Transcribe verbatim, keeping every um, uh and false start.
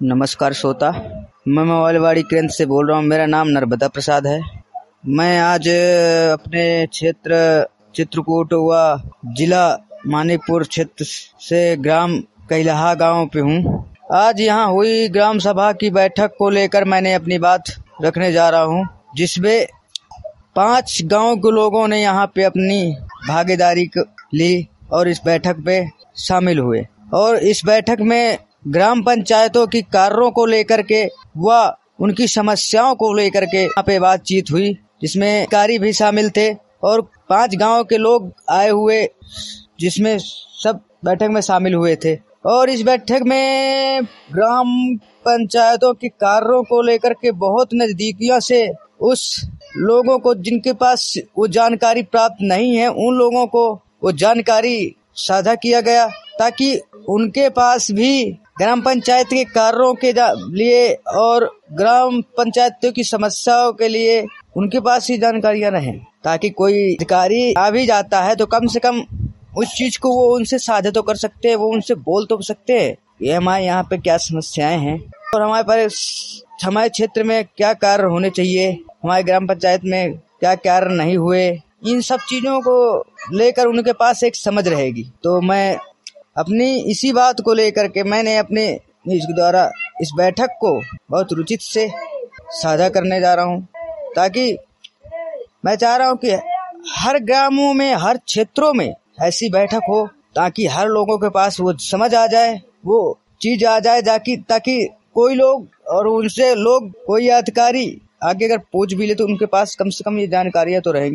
नमस्कार श्रोता, मैं मवालीवाड़ी केंद्र से बोल रहा हूँ। मेरा नाम नर्मदा प्रसाद है। मैं आज अपने क्षेत्र चित्रकूट व जिला मानीपुर क्षेत्र से ग्राम कैलाहा गांव पे हूँ। आज यहाँ हुई ग्राम सभा की बैठक को लेकर मैंने अपनी बात रखने जा रहा हूँ, जिसमें पांच गांव के लोगों ने यहाँ पे अपनी भागीदारी ली और इस बैठक पे शामिल हुए। और इस बैठक में ग्राम पंचायतों की कार्यों को लेकर के व उनकी समस्याओं को लेकर के यहाँ पे बातचीत हुई, जिसमें अधिकारी भी शामिल थे और पांच गांव के लोग आए हुए, जिसमें सब बैठक में शामिल हुए थे। और इस बैठक में ग्राम पंचायतों की कार्यों को लेकर के बहुत नजदीकियों से उस लोगों को जिनके पास वो जानकारी प्राप्त नहीं है, उन लोगों को वो जानकारी साझा किया गया, ताकि उनके पास भी ग्राम पंचायत के कार्यों के लिए और ग्राम पंचायतों की समस्याओं के लिए उनके पास ही जानकारियां रहें, ताकि कोई अधिकारी आ भी जाता है तो कम से कम उस चीज को वो उनसे साझा तो कर सकते हैं, वो उनसे बोल तो सकते हैं ये हमारे यहाँ पे क्या समस्याएं हैं और हमारे पर हमारे क्षेत्र में क्या कार्य होने चाहिए, हमारे ग्राम पंचायत में क्या कार्य नहीं हुए। इन सब चीजों को लेकर उनके पास एक समझ रहेगी। तो मैं अपनी इसी बात को लेकर के मैंने अपने इस द्वारा इस बैठक को बहुत रुचित से साझा करने जा रहा हूँ, ताकि मैं चाह रहा हूँ कि हर ग्रामों में, हर क्षेत्रों में ऐसी बैठक हो, ताकि हर लोगों के पास वो समझ आ जाए, वो चीज आ जाए, ताकि ताकि कोई लोग और उनसे लोग कोई अधिकारी आगे अगर पूछ भी ले तो उनके पास कम से कम ये जानकारियां तो रहेंगी।